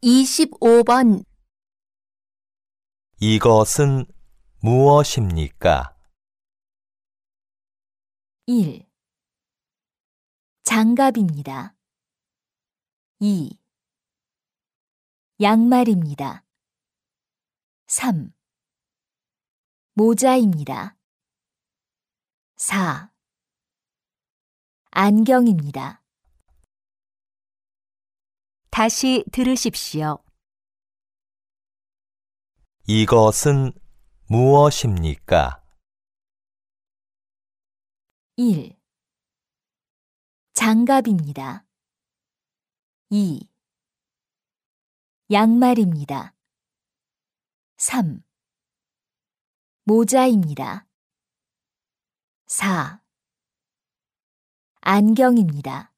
25번. 이것은 무엇입니까? 1. 장갑입니다. 2. 양말입니다. 3. 모자입니다. 4. 안경입니다. 다시 들으십시오. 이것은 무엇입니까? 1. 장갑입니다. 2. 양말입니다. 3. 모자입니다. 4. 안경입니다.